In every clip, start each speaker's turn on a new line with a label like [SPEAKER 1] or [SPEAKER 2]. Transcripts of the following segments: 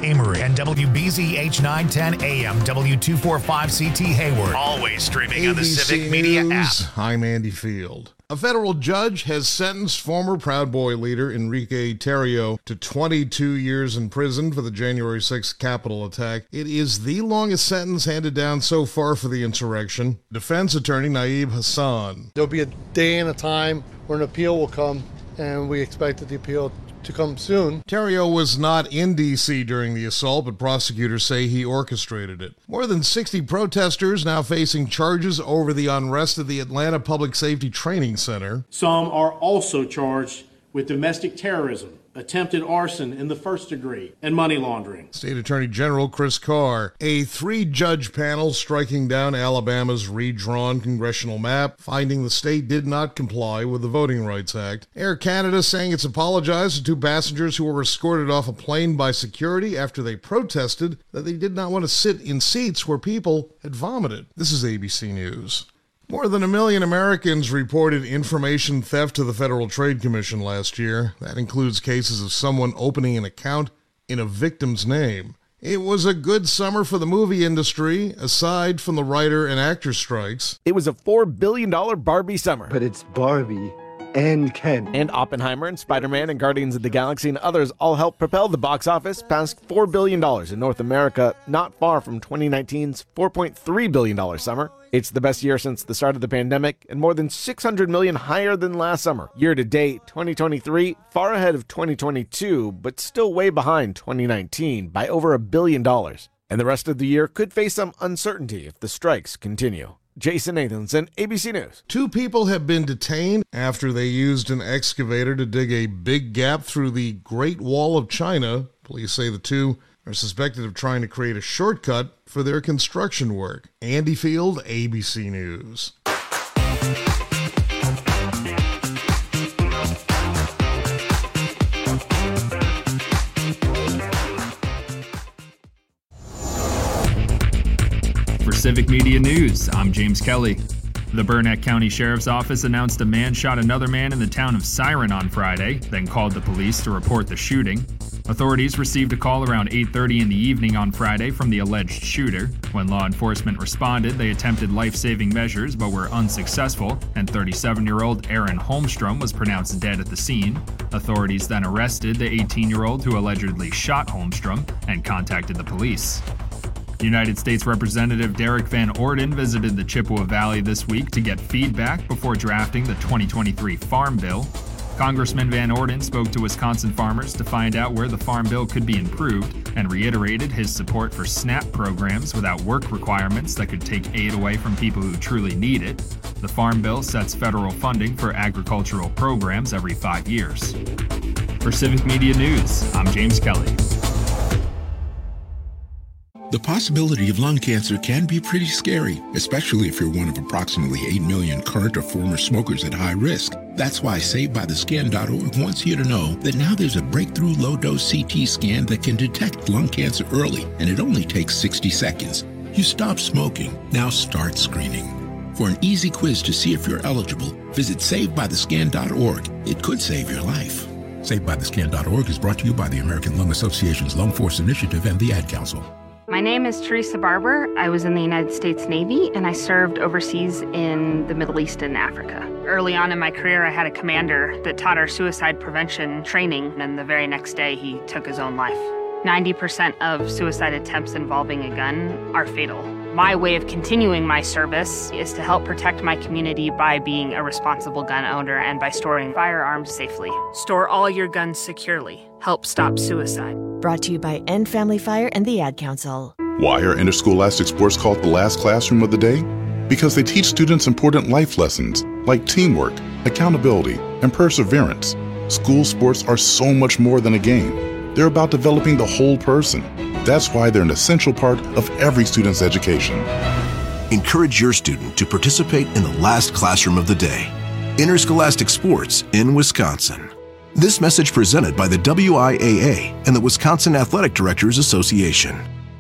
[SPEAKER 1] Amory, and WBZH 910 AM, W245CT Hayward. Always streaming on the Civic Media app.
[SPEAKER 2] I'm Andy Field. A federal judge has sentenced former Proud Boy leader Enrique Tarrio to 22 years in prison for the January 6th Capitol attack. It is the longest sentence handed down so far for the insurrection. Defense attorney Naib Hassan.
[SPEAKER 3] There'll be a day and a time where an appeal will come, and we expect that the appeal to come soon.
[SPEAKER 2] Tarrio was not in D.C. during the assault, but prosecutors say he orchestrated it. More than 60 protesters now facing charges over the unrest at the Atlanta Public Safety Training Center.
[SPEAKER 4] Some are also charged with domestic terrorism, attempted arson in the first degree, and money laundering.
[SPEAKER 2] State Attorney General Chris Carr. A 3-judge panel striking down Alabama's redrawn congressional map, finding the state did not comply with the Voting Rights Act. Air Canada saying it's apologized to 2 passengers who were escorted off a plane by security after they protested that they did not want to sit in seats where people had vomited. This is ABC News. More than 1 million Americans reported information theft to the Federal Trade Commission last year. That includes cases of someone opening an account in a victim's name. It was a good summer for the movie industry, aside from the writer and actor strikes.
[SPEAKER 5] It was a $4 billion Barbie summer.
[SPEAKER 6] But it's Barbie and Ken.
[SPEAKER 5] And Oppenheimer and Spider-Man and Guardians of the Galaxy and others all helped propel the box office past $4 billion in North America, not far from 2019's $4.3 billion summer. It's the best year since the start of the pandemic and more than $600 million higher than last summer. Year to date, 2023, far ahead of 2022, but still way behind 2019 by over $1 billion. And the rest of the year could face some uncertainty if the strikes continue. Jason Nathanson, ABC News.
[SPEAKER 2] 2 people have been detained after they used an excavator to dig a big gap through the Great Wall of China. Police say the 2 are suspected of trying to create a shortcut for their construction work. Andy Field, ABC News.
[SPEAKER 7] For Civic Media News, I'm James Kelly. The Burnett County Sheriff's Office announced a man shot another man in the town of Siren on Friday, then called the police to report the shooting. Authorities received a call around 8:30 in the evening on Friday from the alleged shooter. When law enforcement responded, they attempted life-saving measures but were unsuccessful, and 37-year-old Aaron Holmstrom was pronounced dead at the scene. Authorities then arrested the 18-year-old who allegedly shot Holmstrom and contacted the police. United States Representative Derek Van Orden visited the Chippewa Valley this week to get feedback before drafting the 2023 Farm Bill. Congressman Van Orden spoke to Wisconsin farmers to find out where the Farm Bill could be improved and reiterated his support for SNAP programs without work requirements that could take aid away from people who truly need it. The Farm Bill sets federal funding for agricultural programs every 5 years. For Civic Media News, I'm James Kelly.
[SPEAKER 8] The possibility of lung cancer can be pretty scary, especially if you're one of approximately 8 million current or former smokers at high risk. That's why SaveByTheScan.org wants you to know that now there's a breakthrough low-dose CT scan that can detect lung cancer early, and it only takes 60 seconds. You stop smoking, now start screening. For an easy quiz to see if you're eligible, visit SaveByTheScan.org. It could save your life. SaveByTheScan.org is brought to you by the American Lung Association's Lung Force Initiative and the Ad Council.
[SPEAKER 9] My name is Teresa Barber. I was in the United States Navy, and I served overseas in the Middle East and Africa. Early on in my career, I had a commander that taught our suicide prevention training, and the very next day, he took his own life. 90% of suicide attempts involving a gun are fatal. My way of continuing my service is to help protect my community by being a responsible gun owner and by storing firearms safely. Store all your guns securely. Help stop suicide.
[SPEAKER 10] Brought to you by End Family Fire and the Ad Council.
[SPEAKER 11] Why are interscholastic sports called the last classroom of the day? Because they teach students important life lessons like teamwork, accountability, and perseverance. School sports are so much more than a game. They're about developing the whole person. That's why they're an essential part of every student's education.
[SPEAKER 12] Encourage your student to participate in the last classroom of the day. Interscholastic sports in Wisconsin. This message presented by the WIAA and the Wisconsin Athletic Directors Association.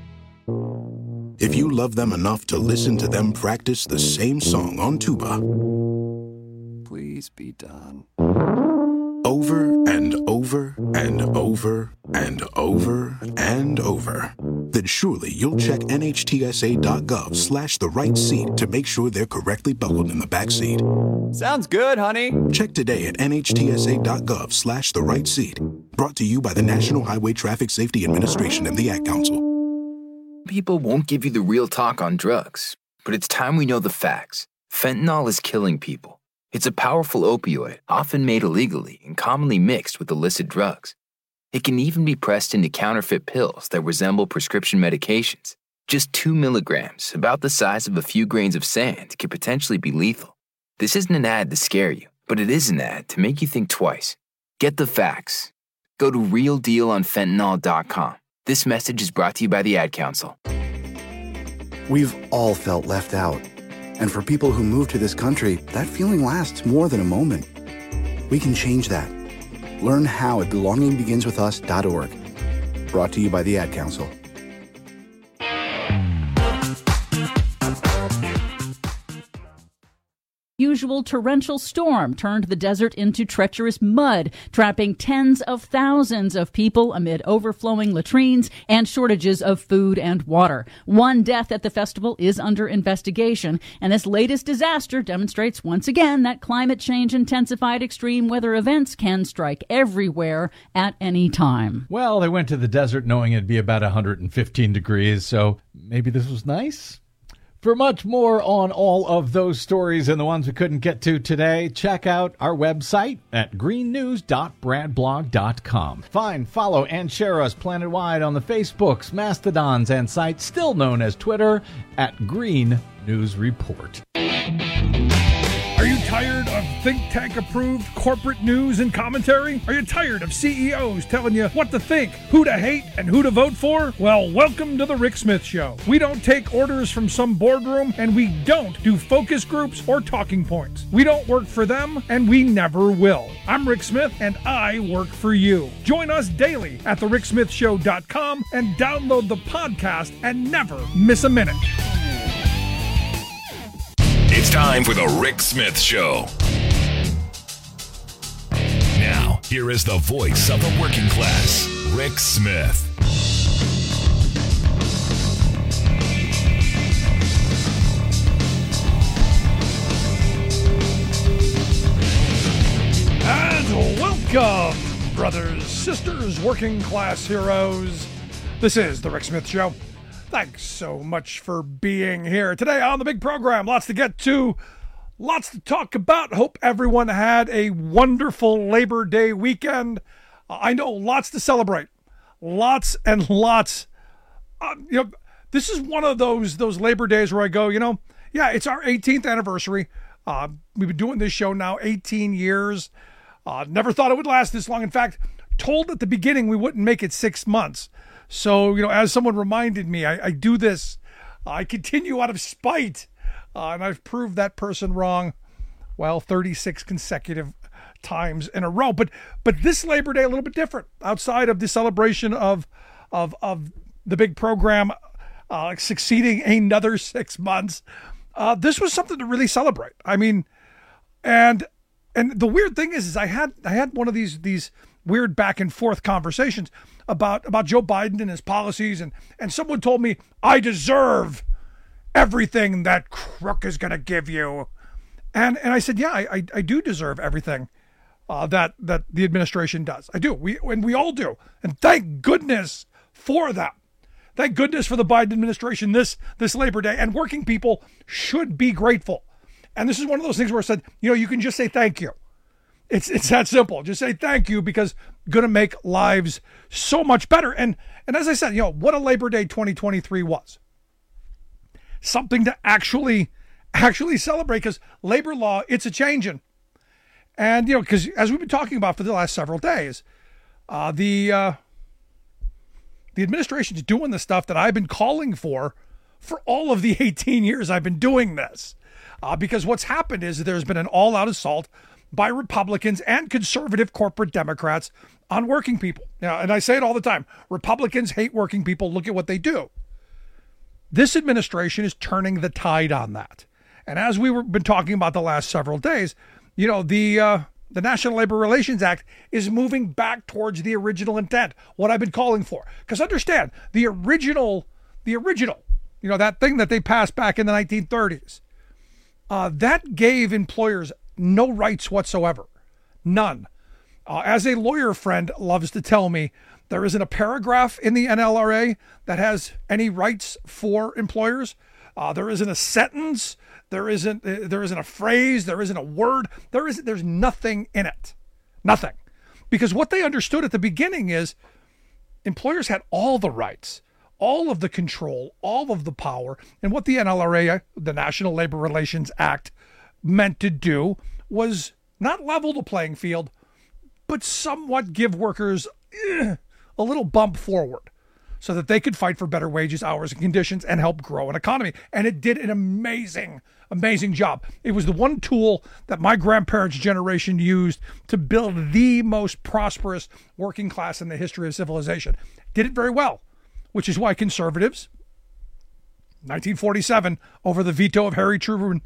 [SPEAKER 12] If you love them enough to listen to them practice the same song on tuba,
[SPEAKER 13] please be done.
[SPEAKER 12] Over and over
[SPEAKER 8] over and over and over and over, then surely you'll check NHTSA.gov/the right seat to make sure they're correctly buckled in the back seat.
[SPEAKER 13] Sounds good, honey.
[SPEAKER 8] Check today at NHTSA.gov/the right seat. Brought to you by the National Highway Traffic Safety Administration and the Ad Council.
[SPEAKER 14] People won't give you the real talk on drugs, but it's time we know the facts. Fentanyl is killing people. It's a powerful opioid, often made illegally and commonly mixed with illicit drugs. It can even be pressed into counterfeit pills that resemble prescription medications. Just 2 milligrams, about the size of a few grains of sand, could potentially be lethal. This isn't an ad to scare you, but it is an ad to make you think twice. Get the facts. Go to realdealonfentanyl.com. This message is brought to you by the Ad Council.
[SPEAKER 15] We've all felt left out. And for people who move to this country, that feeling lasts more than a moment. We can change that. Learn how at belongingbeginswithus.org. Brought to you by the Ad Council.
[SPEAKER 16] Usual torrential storm turned the desert into treacherous mud, trapping tens of thousands of people amid overflowing latrines and shortages of food and water. One death at the festival is under investigation, and this latest disaster demonstrates once again that climate change intensified extreme weather events can strike everywhere at any time.
[SPEAKER 17] Well, they went to the desert knowing it'd be about 115 degrees, so maybe this was nice. For much more on all of those stories and the ones we couldn't get to today, check out our website at greennews.bradblog.com. Find, follow, and share us planet-wide on the Facebooks, Mastodons, and sites still known as Twitter at Green News Report.
[SPEAKER 18] Are you tired of think tank approved corporate news and commentary? Are you tired of CEOs telling you what to think, who to hate, and who to vote for? Well, welcome to the Rick Smith Show. We don't take orders from some boardroom, and we don't do focus groups or talking points. We don't work for them, and we never will. I'm Rick Smith, and I work for you. Join us daily at thericksmithshow.com and download the podcast and never miss a minute.
[SPEAKER 1] It's time for the Rick Smith Show. Now, here is the voice of the working class, Rick Smith.
[SPEAKER 18] And welcome, brothers, sisters, working class heroes. This is the Rick Smith Show. Thanks so much for being here today on the big program. Lots to get to, lots to talk about. Hope everyone had a wonderful Labor Day weekend. I know lots to celebrate, lots and lots. This is one of those Labor Days where I go, yeah, it's our 18th anniversary. We've been doing this show now 18 years. Never thought it would last this long. In fact, told at the beginning we wouldn't make it 6 months. So, as someone reminded me, I do this. I continue out of spite. And I've proved that person wrong, 36 consecutive times in a row. But this Labor Day, a little bit different. Outside of the celebration of the big program succeeding another 6 months, this was something to really celebrate. I mean, and the weird thing is I had one of these weird back and forth conversations about Joe Biden and his policies, and someone told me I deserve everything that crook is going to give you, and I said, yeah, I do deserve everything that the administration does. I do. We all do, and thank goodness for that. Thank goodness for the Biden administration this Labor Day, and working people should be grateful. And this is one of those things where I said, you can just say thank you. It's that simple. Just say thank you, because going to make lives so much better. And as I said, what a Labor Day 2023 was. Something to actually celebrate, because labor law, it's a changing. And, because as we've been talking about for the last several days, the administration's doing the stuff that I've been calling for all of the 18 years I've been doing this. Because what's happened is there's been an all-out assault by Republicans and conservative corporate Democrats on working people. Now, and I say it all the time, Republicans hate working people. Look at what they do. This administration is turning the tide on that. And as we've been talking about the last several days, the the National Labor Relations Act is moving back towards the original intent, what I've been calling for. Because understand, the original, that thing that they passed back in the 1930s, that gave employers no rights whatsoever. None. As a lawyer friend loves to tell me, there isn't a paragraph in the NLRA that has any rights for employers. There isn't a sentence. There isn't a phrase. There isn't a word. There's nothing in it. Nothing. Because what they understood at the beginning is employers had all the rights, all of the control, all of the power. And what the NLRA, the National Labor Relations Act, meant to do was not level the playing field, but somewhat give workers a little bump forward so that they could fight for better wages, hours, and conditions and help grow an economy. And it did an amazing job. It was the one tool that my grandparents' generation used to build the most prosperous working class in the history of civilization. Did it very well, which is why conservatives, 1947, over the veto of Harry Truman,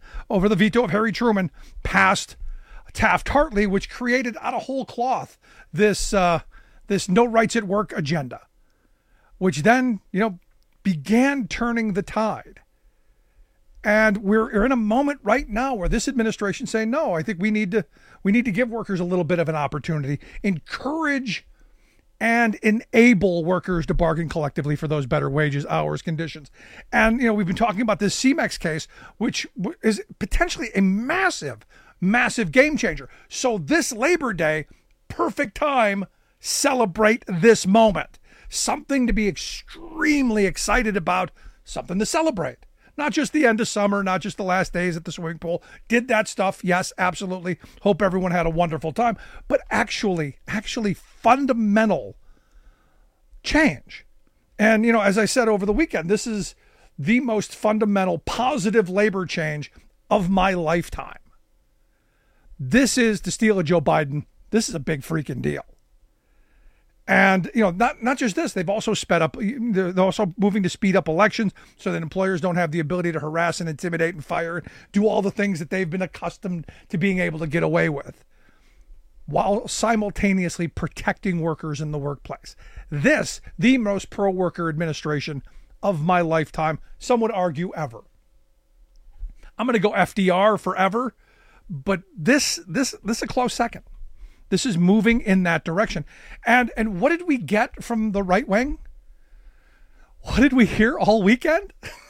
[SPEAKER 18] passed Taft-Hartley, which created out of whole cloth this no rights at work agenda, which then, began turning the tide. And we're in a moment right now where this administration is saying, no, I think we need to give workers a little bit of an opportunity, encourage and enable workers to bargain collectively for those better wages, hours, conditions. And, we've been talking about this CEMEX case, which is potentially a massive game changer. So this Labor Day, perfect time, celebrate this moment. Something to be extremely excited about, something to celebrate. Not just the end of summer, not just the last days at the swimming pool. Did that stuff, yes, absolutely. Hope everyone had a wonderful time. But actually fundamental change. And, as I said over the weekend, this is the most fundamental positive labor change of my lifetime. This is, to steal a Joe Biden, this is a big freaking deal. And, not just this, they've also sped up, they're also moving to speed up elections so that employers don't have the ability to harass and intimidate and fire and do all the things that they've been accustomed to being able to get away with, while simultaneously protecting workers in the workplace. This, the most pro-worker administration of my lifetime, some would argue ever. I'm going to go FDR forever, but this is a close second. This is moving in that direction. And what did we get from the right wing? What did we hear all weekend?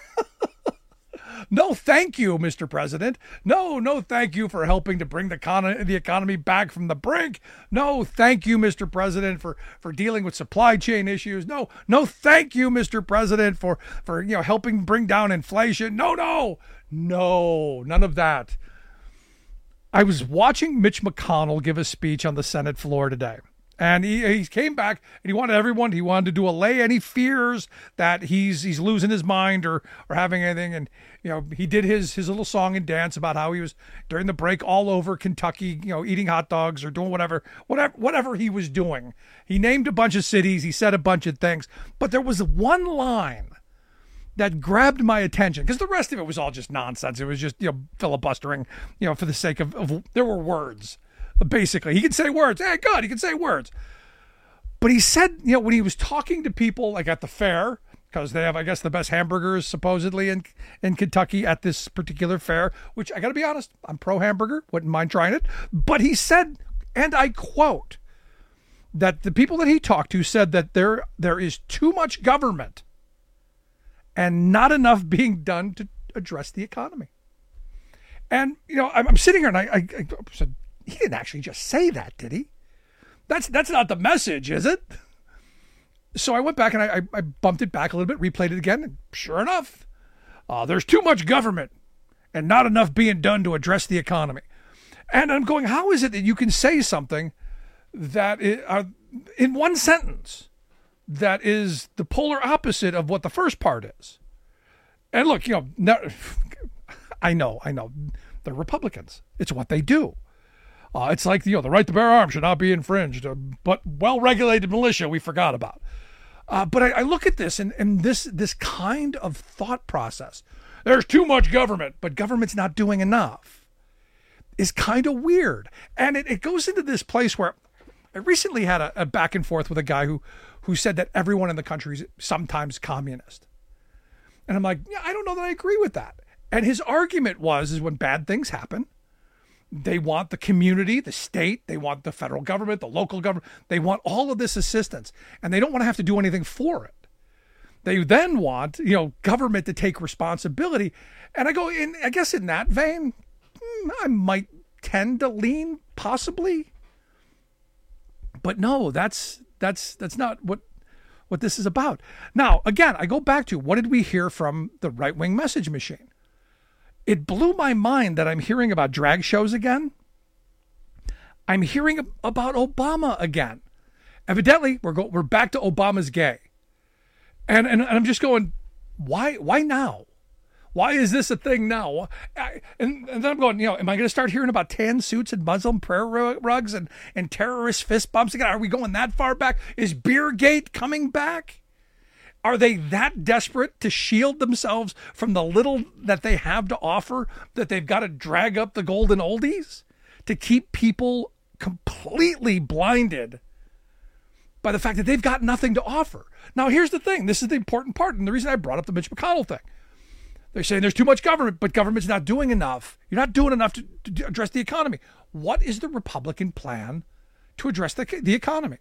[SPEAKER 18] No, thank you, Mr. President. No, thank you for helping to bring the economy back from the brink. No, thank you, Mr. President, for dealing with supply chain issues. No, thank you, Mr. President, for helping bring down inflation. No, none of that. I was watching Mitch McConnell give a speech on the Senate floor today, and he came back and he wanted to allay any fears that he's losing his mind or having anything. And, he did his little song and dance about how he was during the break all over Kentucky, eating hot dogs or doing whatever he was doing. He named a bunch of cities. He said a bunch of things, but there was one line that grabbed my attention, because the rest of it was all just nonsense. It was just, filibustering, for the sake of there were words. Basically, he could say words. Hey, good, he could say words. But he said, when he was talking to people like at the fair, because they have, I guess, the best hamburgers supposedly in Kentucky at this particular fair, which I got to be honest, I'm pro hamburger, wouldn't mind trying it. But he said, and I quote, that the people that he talked to said that there is too much government and not enough being done to address the economy. And, I'm sitting here and I said, he didn't actually just say that, did he? That's not the message, is it? So I went back and I bumped it back a little bit, replayed it again, and sure enough, there's too much government and not enough being done to address the economy. And I'm going, how is it that you can say something that in one sentence that is the polar opposite of what the first part is? And look, I know they're Republicans. It's what they do. It's like, the right to bear arms should not be infringed, but well-regulated militia we forgot about. But I look at this and this kind of thought process. There's too much government, but government's not doing enough. is kind of weird. And it goes into this place where I recently had a back and forth with a guy who said that everyone in the country is sometimes communist. And I'm like, yeah, I don't know that I agree with that. And his argument is when bad things happen, they want the community, the state, they want the federal government, the local government, they want all of this assistance, and they don't want to have to do anything for it. They then want, government to take responsibility. And I guess in that vein, I might tend to lean possibly. But no, that's not what this is about. Now, again, I go back to what did we hear from the right-wing message machine? It blew my mind that I'm hearing about drag shows again. I'm hearing about Obama again. Evidently, we're back to Obama's gay. And I'm just going, why now? Why is this a thing now? And then I'm going, am I going to start hearing about tan suits and Muslim prayer rugs and terrorist fist bumps again? Are we going that far back? Is Beergate coming back? Are they that desperate to shield themselves from the little that they have to offer that they've got to drag up the golden oldies to keep people completely blinded by the fact that they've got nothing to offer? Now, here's the thing. This is the important part, and the reason I brought up the Mitch McConnell thing. They're saying there's too much government, but government's not doing enough. You're not doing enough to address the economy. What is the Republican plan to address the economy?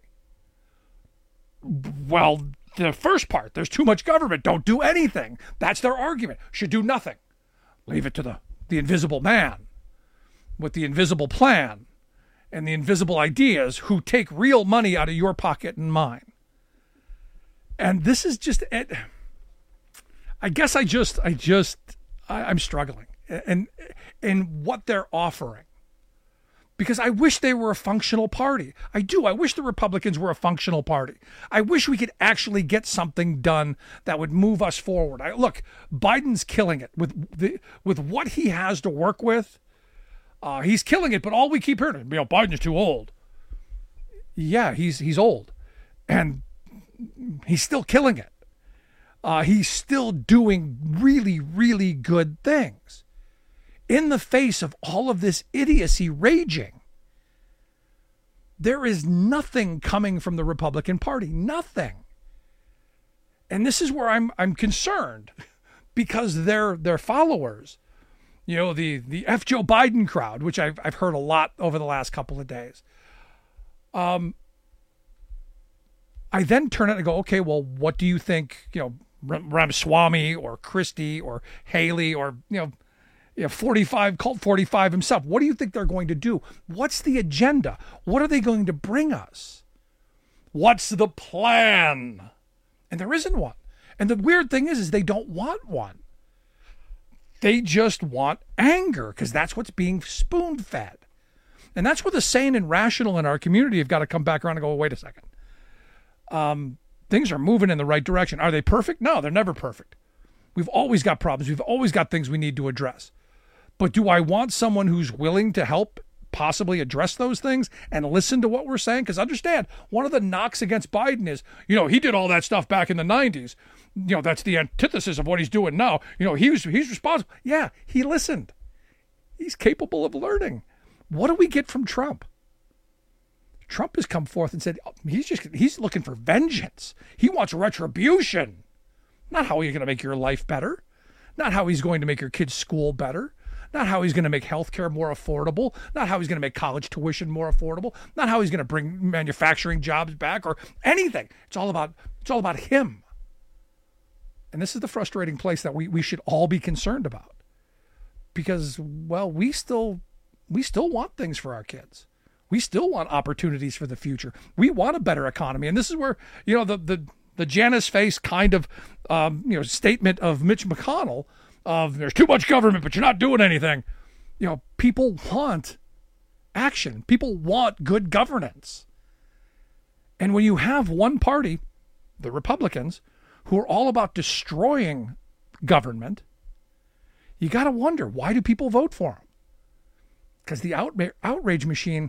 [SPEAKER 18] Well, the first part, there's too much government. Don't do anything. That's their argument. Should do nothing. Leave it to the invisible man with the invisible plan and the invisible ideas who take real money out of your pocket and mine. And this is just it. I guess I'm struggling in what they're offering, because I wish they were a functional party. I do. I wish the Republicans were a functional party. I wish we could actually get something done that would move us forward. Look, Biden's killing it with what he has to work with. He's killing it, but all we keep hearing, Biden's too old. Yeah, he's old, and he's still killing it. He's still doing really, really good things in the face of all of this idiocy raging. There is nothing coming from the Republican Party, nothing. And this is where I'm concerned, because their followers, the F. Joe Biden crowd, which I've heard a lot over the last couple of days. I then turn it and go, okay, well, what do you think, Ramaswamy or Christie or Haley or, 45, Colt 45 himself, what do you think they're going to do? What's the agenda? What are they going to bring us? What's the plan? And there isn't one. And the weird thing is they don't want one. They just want anger, because that's what's being spoon-fed. And that's where the sane and rational in our community have got to come back around and go, wait a second. Things are moving in the right direction. Are they perfect? No, they're never perfect. We've always got problems. We've always got things we need to address. But do I want someone who's willing to help possibly address those things and listen to what we're saying? Because understand, one of the knocks against Biden is, he did all that stuff back in the 90s. That's the antithesis of what he's doing now. He's responsible. Yeah, he listened. He's capable of learning. What do we get from Trump? Trump has come forth and said he's looking for vengeance. He wants retribution. Not how he's going to make your life better. Not how he's going to make your kids' school better. Not how he's going to make healthcare more affordable. Not how he's going to make college tuition more affordable. Not how he's going to bring manufacturing jobs back or anything. It's all about him. And this is the frustrating place that we should all be concerned about. Because, well, we still want things for our kids. We still want opportunities for the future. We want a better economy. And this is where, the Janus face kind of, statement of Mitch McConnell of there's too much government, but you're not doing anything. People want action. People want good governance. And when you have one party, the Republicans, who are all about destroying government, you got to wonder, why do people vote for them? Because the outrage machine,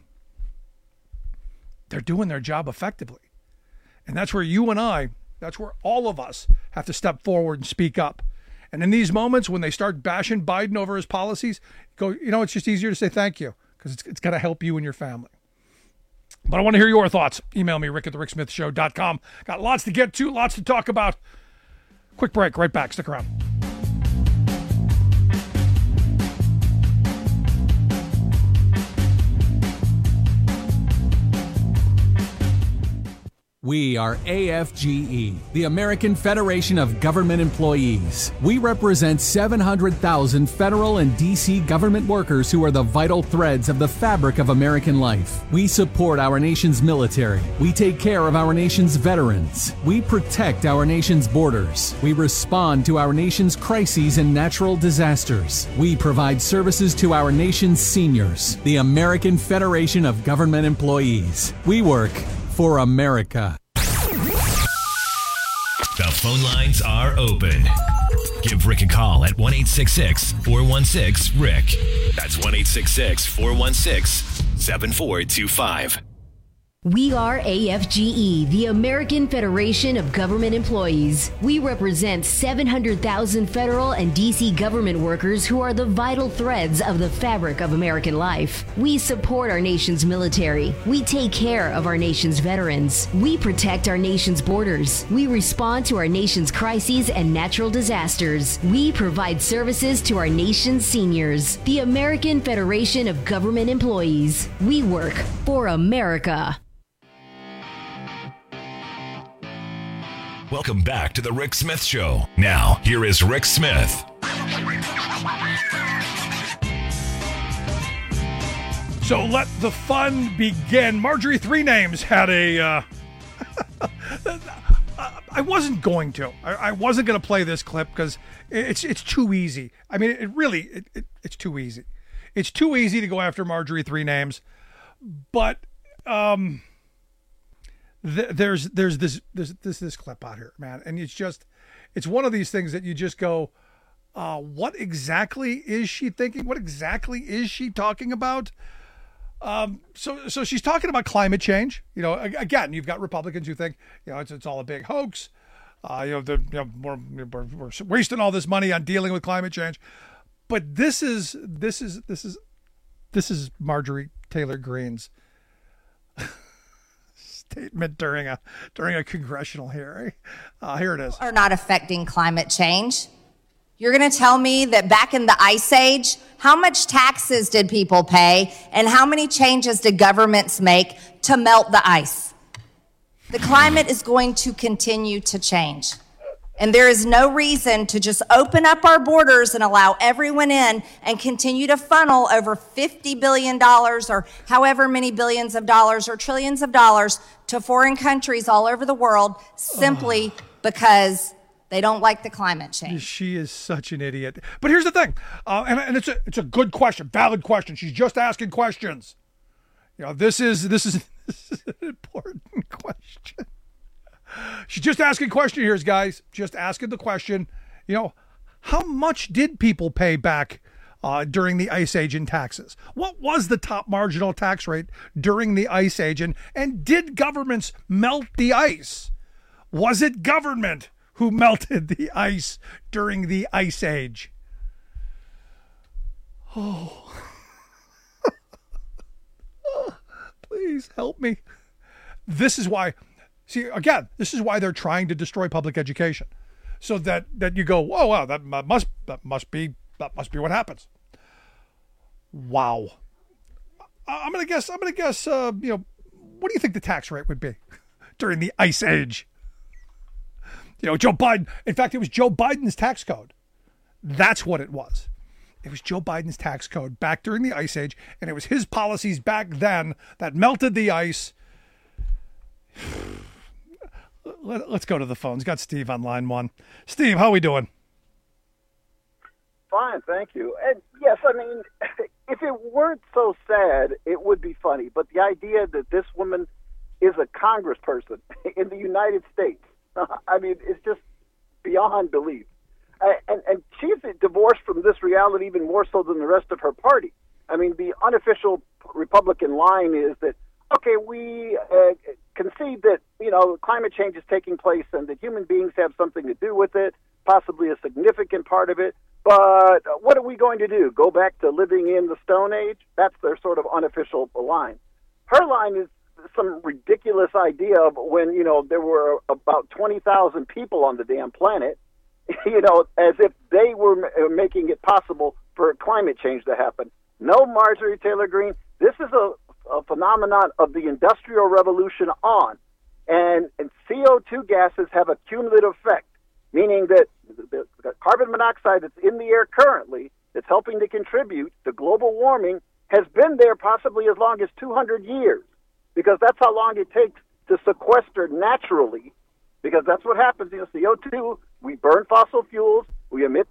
[SPEAKER 18] they're doing their job effectively. And that's where that's where all of us have to step forward and speak up And in these moments when they start bashing Biden over his policies, go, it's just easier to say thank you because it's going to help you and your family. But I want to hear your thoughts. Email me, rick@thericksmithshow.com. Got lots to get to, lots to talk about. Quick break, right back. Stick around.
[SPEAKER 19] We are AFGE, the American Federation of Government Employees. We represent 700,000 federal and D.C. government workers who are the vital threads of the fabric of American life. We support our nation's military. We take care of our nation's veterans. We protect our nation's borders. We respond to our nation's crises and natural disasters. We provide services to our nation's seniors. The American Federation of Government Employees. We work for America.
[SPEAKER 1] The phone lines are open. Give Rick a call at 1-866-416-RICK. That's 1-866-416-7425.
[SPEAKER 20] We are AFGE, the American Federation of Government Employees. We represent 700,000 federal and D.C. government workers who are the vital threads of the fabric of American life. We support our nation's military. We take care of our nation's veterans. We protect our nation's borders. We respond to our nation's crises and natural disasters. We provide services to our nation's seniors. The American Federation of Government Employees. We work for America.
[SPEAKER 1] Welcome back to the Rick Smith Show. Now, here is Rick Smith.
[SPEAKER 18] So let the fun begin. Marjorie Three Names had a... I wasn't going to. I wasn't going to play this clip because it's too easy. I mean, it's too easy. It's too easy to go after Marjorie Three Names. But... There's this clip out here, man, and it's one of these things that you just go, what exactly is she thinking? What exactly is she talking about? So she's talking about climate change. Again, you've got Republicans who think it's all a big hoax. We're wasting all this money on dealing with climate change, but this is Marjorie Taylor Greene's statement during a congressional hearing. Here it is.
[SPEAKER 21] Are not affecting climate change. You're going to tell me that back in the Ice Age, how much taxes did people pay and how many changes did governments make to melt the ice? The climate is going to continue to change. And there is no reason to just open up our borders and allow everyone in and continue to funnel over $50 billion or however many billions of dollars or trillions of dollars to foreign countries all over the world simply because they don't like the climate change.
[SPEAKER 18] She is such an idiot. But here's the thing, and it's a good question, valid question. She's just asking questions. This is an important question. She's just asking question here, guys. Just asking the question, how much did people pay back during the Ice Age in taxes? What was the top marginal tax rate during the Ice Age? And did governments melt the ice? Was it government who melted the ice during the Ice Age? Oh. Please help me. This is why... See, again, this is why they're trying to destroy public education, so that you go, whoa, wow, that must be what happens. Wow. I'm gonna guess. What do you think the tax rate would be during the Ice Age? Joe Biden. In fact, it was Joe Biden's tax code. That's what it was. It was Joe Biden's tax code back during the Ice Age, and it was his policies back then that melted the ice. Let's go to the phones. Got Steve on line one. Steve, how are we doing?
[SPEAKER 22] Fine, thank you. And yes, I mean, if it weren't so sad, it would be funny. But the idea that this woman is a congressperson in the United States, I mean, it's just beyond belief. And she's divorced from this reality even more so than the rest of her party. I mean, the unofficial Republican line is that, okay, we concede that, climate change is taking place and that human beings have something to do with it, possibly a significant part of it. But what are we going to do? Go back to living in the Stone Age? That's their sort of unofficial line. Her line is some ridiculous idea of when, there were about 20,000 people on the damn planet, as if they were making it possible for climate change to happen. No, Marjorie Taylor Greene, this is a phenomenon of the Industrial Revolution on. And CO2 gases have a cumulative effect, meaning that the carbon monoxide that's in the air currently that's helping to contribute to global warming has been there possibly as long as 200 years, because that's how long it takes to sequester naturally, because that's what happens. CO2, we burn fossil fuels, we emit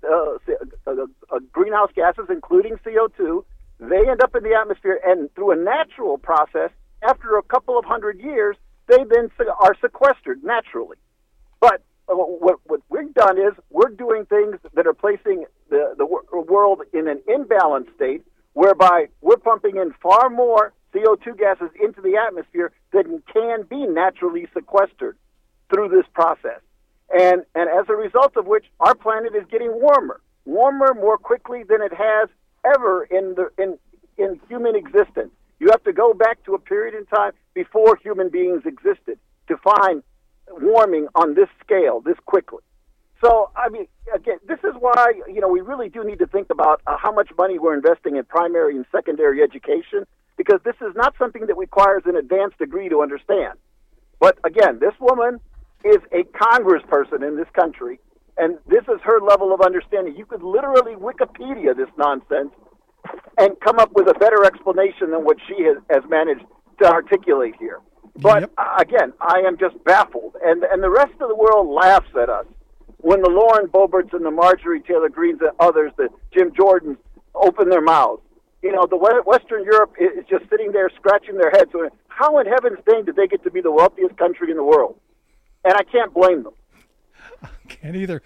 [SPEAKER 22] greenhouse gases, including CO2. They end up in the atmosphere, and through a natural process, after a couple of hundred years, they then are sequestered naturally. But what we've done is we're doing things that are placing the world in an imbalanced state, whereby we're pumping in far more CO2 gases into the atmosphere than can be naturally sequestered through this process. And as a result of which, our planet is getting warmer more quickly than it has ever in human existence. You have to go back to a period in time before human beings existed to find warming on this scale, this quickly. So, I mean, again, this is why, we really do need to think about how much money we're investing in primary and secondary education, because this is not something that requires an advanced degree to understand. But again, this woman is a congressperson in this country, and this is her level of understanding. You could literally Wikipedia this nonsense and come up with a better explanation than what she has managed to articulate here. But again, I am just baffled. And the rest of the world laughs at us when the Lauren Boeberts and the Marjorie Taylor Greenes and others, the Jim Jordans, open their mouths. The Western Europe is just sitting there scratching their heads. How in heaven's name did they get to be the wealthiest country in the world? And I can't blame them.
[SPEAKER 18] I can't either.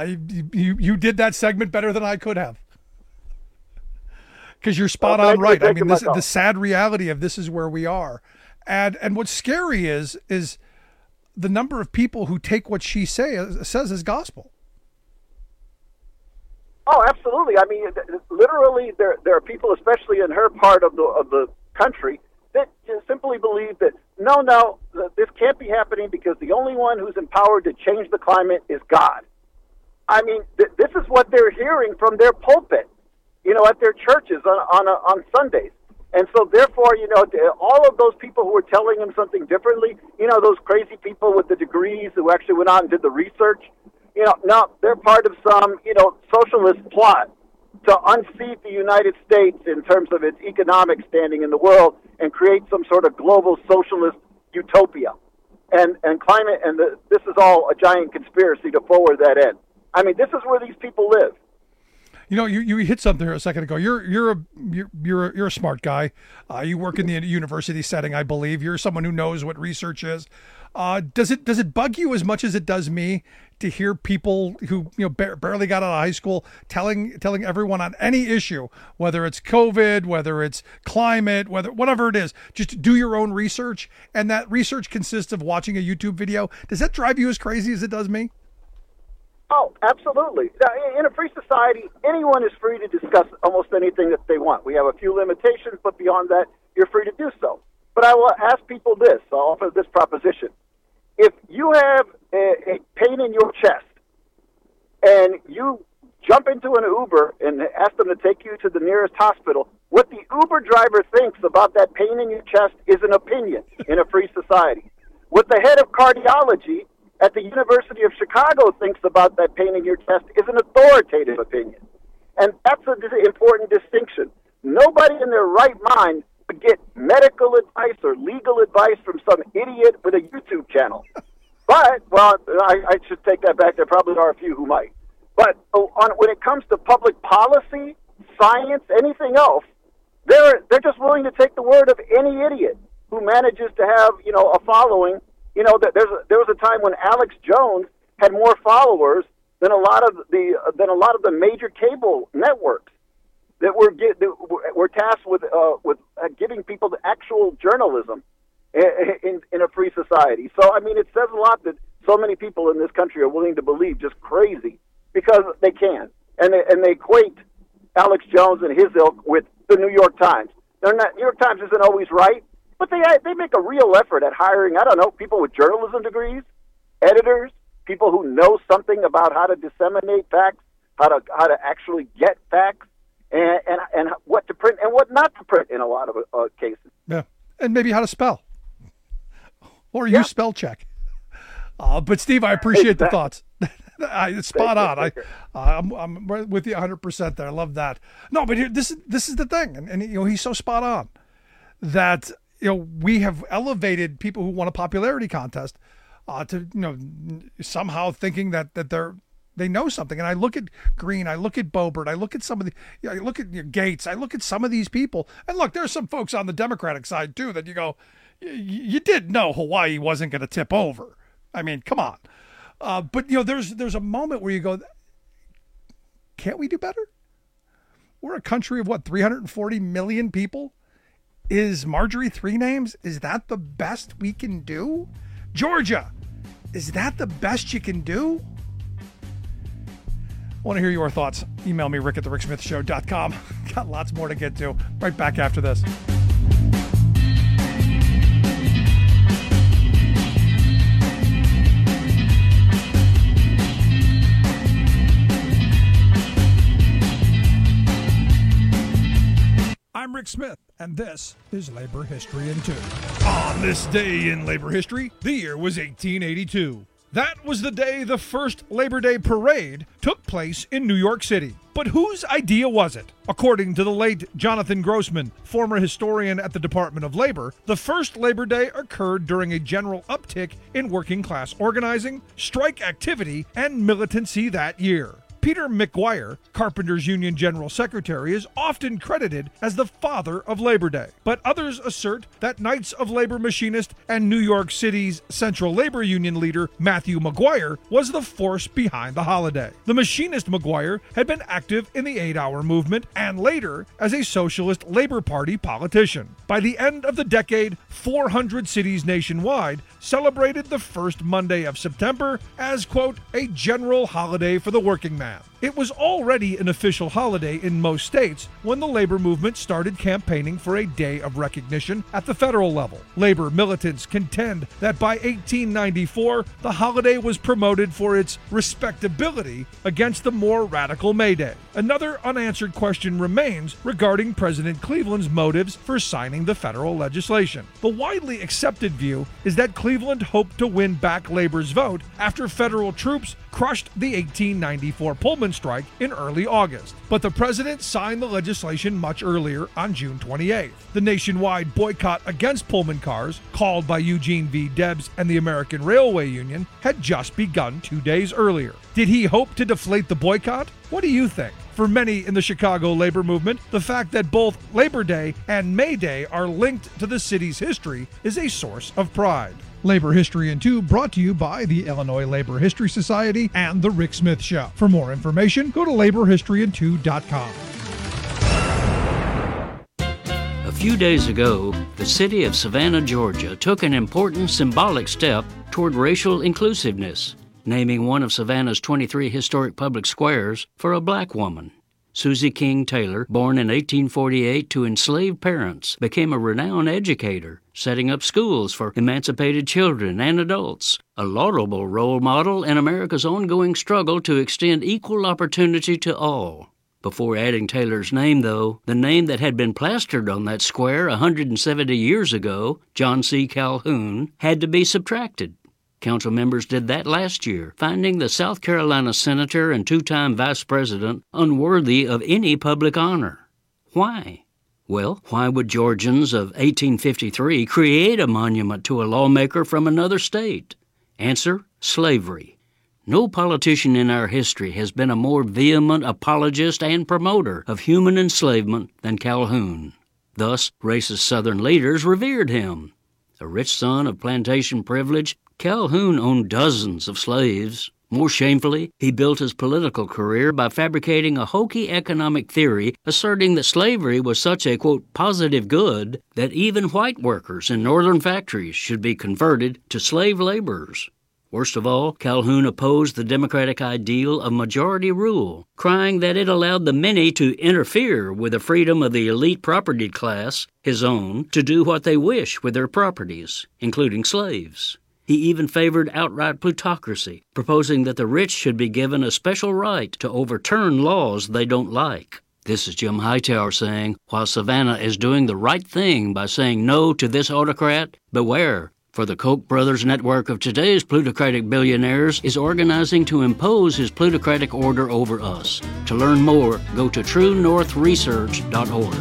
[SPEAKER 18] You did that segment better than I could have. Because you're spot on right. I mean, the sad reality of this is where we are. And what's scary is the number of people who take what she says as gospel.
[SPEAKER 22] Oh, absolutely. I mean, literally, there are people, especially in her part of the country, that just simply believe that no, this can't be happening because the only one who's empowered to change the climate is God. I mean, this is what they're hearing from their pulpit, at their churches on Sundays. And so, therefore, all of those people who were telling them something differently, those crazy people with the degrees who actually went out and did the research, now they're part of some, socialist plot to unseat the United States in terms of its economic standing in the world and create some sort of global socialist utopia. And climate, this is all a giant conspiracy to forward that end. I mean, this is where these people live.
[SPEAKER 18] You hit something here a second ago. You're a smart guy. You work in the university setting, I believe. You're someone who knows what research is. Does it bug you as much as it does me to hear people who barely got out of high school telling everyone on any issue, whether it's COVID, whether it's climate, whatever it is, just do your own research, and that research consists of watching a YouTube video? Does that drive you as crazy as it does me?
[SPEAKER 22] Oh, absolutely. In a free society, anyone is free to discuss almost anything that they want. We have a few limitations, but beyond that, you're free to do so. But I will ask people this, I'll offer this proposition. If you have a pain in your chest and you jump into an Uber and ask them to take you to the nearest hospital, what the Uber driver thinks about that pain in your chest is an opinion in a free society. What the head of cardiology at the University of Chicago thinks about that pain in your chest is an authoritative opinion. And that's an important distinction. Nobody in their right mind would get medical advice or legal advice from some idiot with a YouTube channel. But, I should take that back. There probably are a few who might. But when it comes to public policy, science, anything else, they're just willing to take the word of any idiot who manages to have, a following. There was a time when Alex Jones had more followers than a lot of the major cable networks that were tasked with giving people the actual journalism in a free society. So I mean, it says a lot that so many people in this country are willing to believe just crazy because they can. And they equate Alex Jones and his ilk with the New York Times. They're not. New York Times isn't always right, but they make a real effort at hiring, I don't know, people with journalism degrees, editors, people who know something about how to disseminate facts, how to actually get facts, and what to print and what not to print in a lot of cases.
[SPEAKER 18] Yeah, and maybe how to spell, or use spell check. But Steve, I appreciate the thoughts. It's spot on. I'm with you 100% there. I love that. No, but here, this is the thing, and he's so spot on that we have elevated people who won a popularity contest to somehow thinking that they know something. And I look at Green, I look at Boebert, I look at some of the, I look at Gates, I look at some of these people, and look, there's some folks on the Democratic side too that you go, you did know Hawaii wasn't going to tip over. I mean, come on. But there's a moment where you go, can't we do better? We're a country of 340 million people. Is Marjorie three names? Is that the best we can do? Georgia, is that the best you can do? I want to hear your thoughts. Email me, rick@thericksmithshow.com. Got lots more to get to. Right back after this. I'm Rick Smith, and this is Labor History in 2. On this day in labor history, the year was 1882. That was the day the first Labor Day parade took place in New York City. But whose idea was it? According to the late Jonathan Grossman, former historian at the Department of Labor, the first Labor Day occurred during a general uptick in working class organizing, strike activity, and militancy that year. Peter McGuire, Carpenters Union General Secretary, is often credited as the father of Labor Day, but others assert that Knights of Labor machinist and New York City's Central Labor Union leader Matthew McGuire was the force behind the holiday. The machinist McGuire had been active in the 8-hour movement and later as a Socialist Labor Party politician. By the end of the decade, 400 cities nationwide celebrated the first Monday of September as, quote, a general holiday for the working man. It was already an official holiday in most states when the labor movement started campaigning for a day of recognition at the federal level. Labor militants contend that by 1894, the holiday was promoted for its respectability against the more radical May Day. Another unanswered question remains regarding President Cleveland's motives for signing the federal legislation. The widely accepted view is that Cleveland hoped to win back labor's vote after federal troops crushed the 1894 Pullman strike in early August. But the president signed the legislation much earlier on June 28th. The nationwide boycott against Pullman cars, called by Eugene V. Debs and the American Railway Union, had just begun 2 days earlier. Did he hope to deflate the boycott? What do you think? For many in the Chicago labor movement, the fact that both Labor Day and May Day are linked to the city's history is a source of pride. Labor History in 2 brought to you by the Illinois Labor History Society and The Rick Smith Show. For more information, go to laborhistoryin2.com.
[SPEAKER 3] A few days ago, the city of Savannah, Georgia, took an important symbolic step toward racial inclusiveness, naming one of Savannah's 23 historic public squares for a black woman. Susie King Taylor, born in 1848 to enslaved parents, became a renowned educator, setting up schools for emancipated children and adults, a laudable role model in America's ongoing struggle to extend equal opportunity to all. Before adding Taylor's name, though, the name that had been plastered on that square 170 years ago, John C. Calhoun, had to be subtracted. Council members did that last year, finding the South Carolina senator and two-time vice president unworthy of any public honor. Why? Well, why would Georgians of 1853 create a monument to a lawmaker from another state? Answer: slavery. No politician in our history has been a more vehement apologist and promoter of human enslavement than Calhoun. Thus, racist Southern leaders revered him. A rich son of plantation privilege, Calhoun owned dozens of slaves. More shamefully, he built his political career by fabricating a hokey economic theory asserting that slavery was such a, quote, positive good that even white workers in northern factories should be converted to slave laborers. Worst of all, Calhoun opposed the Democratic ideal of majority rule, crying that it allowed the many to interfere with the freedom of the elite property class, his own, to do what they wish with their properties, including slaves. He even favored outright plutocracy, proposing that the rich should be given a special right to overturn laws they don't like. This is Jim Hightower saying, while Savannah is doing the right thing by saying no to this autocrat, beware, for the Koch brothers network of today's plutocratic billionaires is organizing to impose his plutocratic order over us. To learn more, go to truenorthresearch.org.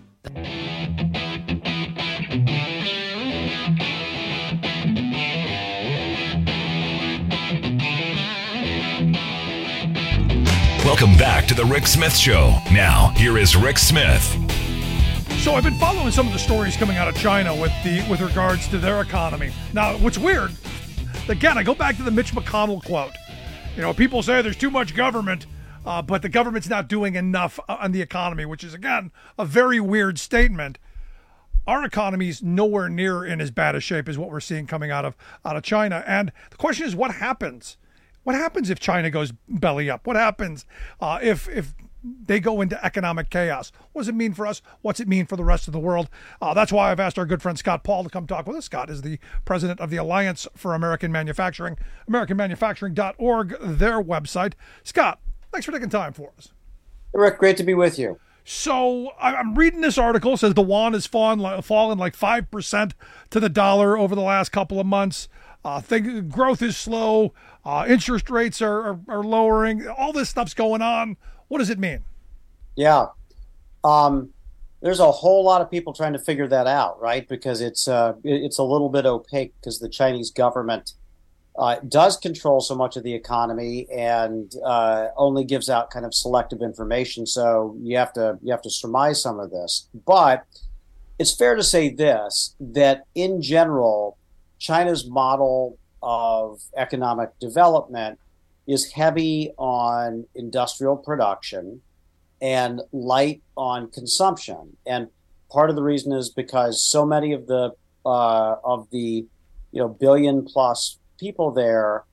[SPEAKER 1] Welcome back to the Rick Smith Show. Now, here is Rick Smith.
[SPEAKER 18] So I've been following some of the stories coming out of China with regards to their economy. Now, what's weird, again, I go back to the Mitch McConnell quote. You know, people say there's too much government, but the government's not doing enough on the economy, which is, again, a very weird statement. Our economy's nowhere near in as bad a shape as what we're seeing coming out of China. And the question is, what happens? What happens if China goes belly up? What happens if they go into economic chaos? What does it mean for us? What's it mean for the rest of the world? That's why I've asked our good friend Scott Paul to come talk with us. Scott is the president of the Alliance for American Manufacturing, AmericanManufacturing.org, their website. Scott, thanks for taking time for us.
[SPEAKER 4] Rick, great to be with you.
[SPEAKER 18] So I'm reading this article. It says the yuan has fallen like 5% to the dollar over the last couple of months. Growth is slow. Interest rates are lowering. All this stuff's going on. What does it mean?
[SPEAKER 4] Yeah. There's a whole lot of people trying to figure that out, right? Because it's a little bit opaque because the Chinese government does control so much of the economy and only gives out kind of selective information. So you have to surmise some of this. But it's fair to say this, that in general, China's model of economic development is heavy on industrial production and light on consumption. And part of the reason is because so many of the billion plus people there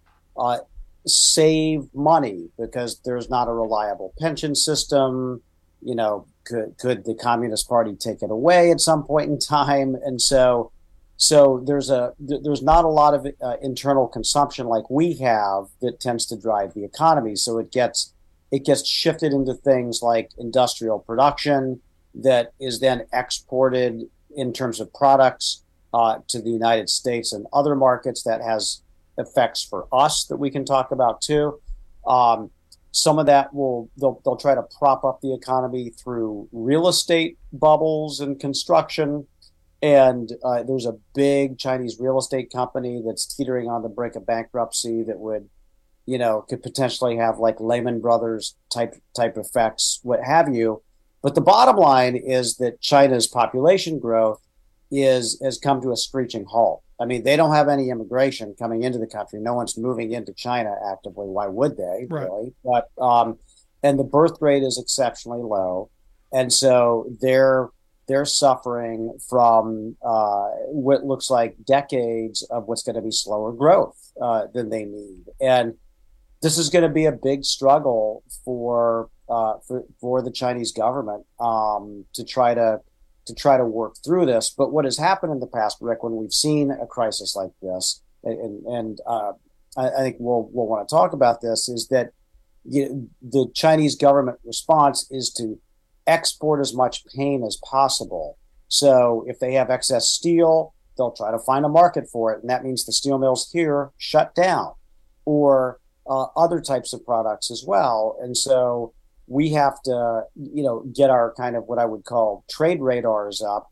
[SPEAKER 4] save money because there's not a reliable pension system. You know, could the Communist Party take it away at some point in time? And so there's not a lot of internal consumption like we have that tends to drive the economy. So it gets shifted into things like industrial production that is then exported in terms of products to the United States and other markets. That has effects for us that we can talk about too. Some of that they'll try to prop up the economy through real estate bubbles and construction. And there's a big Chinese real estate company that's teetering on the brink of bankruptcy that could potentially have like Lehman Brothers type effects, what have you. But the bottom line is that China's population growth has come to a screeching halt. I mean, they don't have any immigration coming into the country. No one's moving into China actively. Why would they, really? But and the birth rate is exceptionally low, and so they're suffering from what looks like decades of what's going to be slower growth than they need. And this is going to be a big struggle for the Chinese government to try to work through this. But what has happened in the past, Rick, when we've seen a crisis like this, and I think we'll want to talk about this, is that the Chinese government response is to export as much pain as possible. So if they have excess steel, they'll try to find a market for it. And that means the steel mills here shut down, or other types of products as well. And so we have to, get our kind of what I would call trade radars up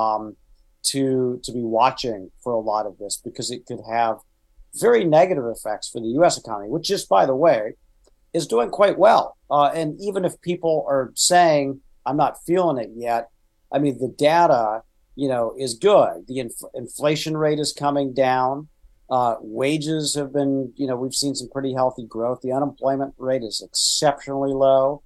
[SPEAKER 4] to be watching for a lot of this, because it could have very negative effects for the U.S. economy, which just, by the way, is doing quite well. And even if people are saying, I'm not feeling it yet, I mean, the data, is good. The inflation rate is coming down. Wages have been, we've seen some pretty healthy growth. The unemployment rate is exceptionally low.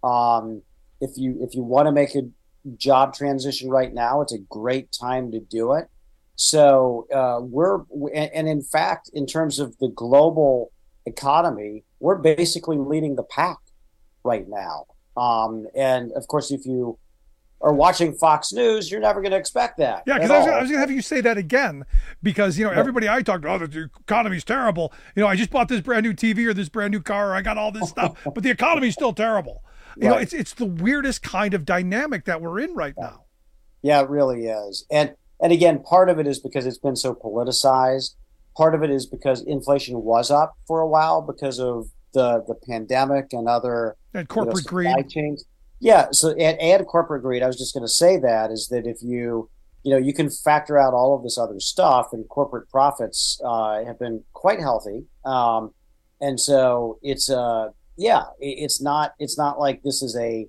[SPEAKER 4] If you want to make a job transition right now, it's a great time to do it. So and in fact, in terms of the global economy, we're basically leading the pack right now. And of course, if you are watching Fox News, you're never going to expect that.
[SPEAKER 18] Yeah, because I was going to have you say that again, because everybody I talk to, the economy's terrible. I just bought this brand new TV or this brand new car, or I got all this stuff, but the economy's still terrible. It's the weirdest kind of dynamic that we're in right now.
[SPEAKER 4] Yeah, it really is. And again, part of it is because it's been so politicized. Part of it is because inflation was up for a while because of the pandemic and other
[SPEAKER 18] and corporate greed
[SPEAKER 4] chains. Yeah. So and corporate greed. I was just going to say that is that if you can factor out all of this other stuff, and corporate profits have been quite healthy. And so it's it's not like this is a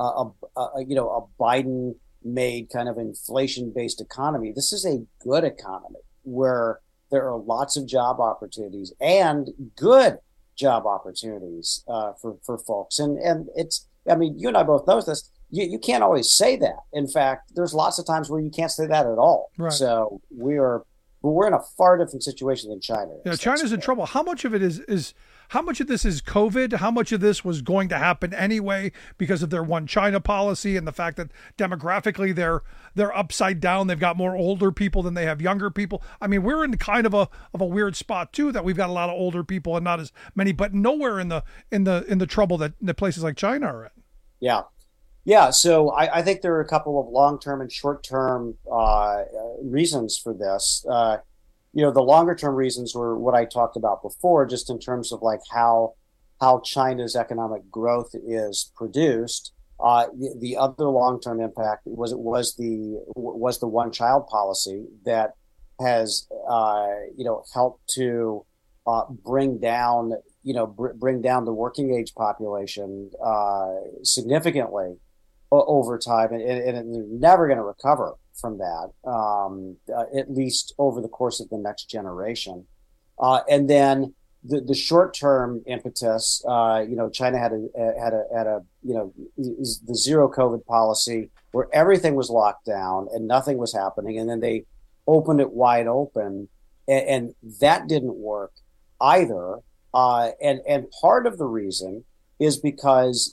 [SPEAKER 4] Biden made kind of inflation based economy. This is a good economy where there are lots of job opportunities and good job opportunities for folks. And it's, I mean, you and I both know this. You can't always say that. In fact, there's lots of times where you can't say that at all.
[SPEAKER 18] Right.
[SPEAKER 4] So we're in a far different situation than China.
[SPEAKER 18] Yeah, China's in trouble. How much of it is how much of this is COVID? How much of this was going to happen anyway because of their one China policy and the fact that demographically they're upside down. They've got more older people than they have younger people. I mean, we're in kind of a weird spot too, that we've got a lot of older people and not as many, but nowhere in the trouble that the places like China are in.
[SPEAKER 4] Yeah. Yeah, so I think there are a couple of long-term and short-term reasons for this. The longer-term reasons were what I talked about before, just in terms of like how China's economic growth is produced. The other long-term impact was the one-child policy that has helped to bring down the working age population significantly over time, and they're never going to recover from that, at least over the course of the next generation. And then the short-term impetus, China had a the zero COVID policy where everything was locked down and nothing was happening, and then they opened it wide open, and that didn't work either. And part of the reason is because